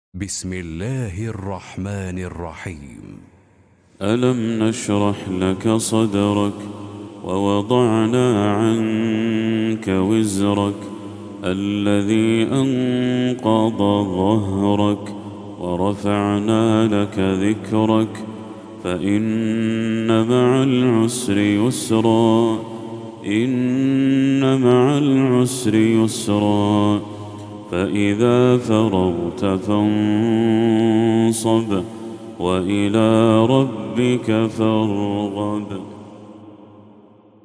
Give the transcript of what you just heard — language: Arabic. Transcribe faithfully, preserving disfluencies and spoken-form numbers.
بسم الله الرحمن الرحيم. ألم نشرح لك صدرك ووضعنا عنك وزرك الذي أنقض ظهرك ورفعنا لك ذكرك فإن مع العسر يسرا إن مع العسر يسرا فإذا فرغت فانصب وإلى ربك فارغب.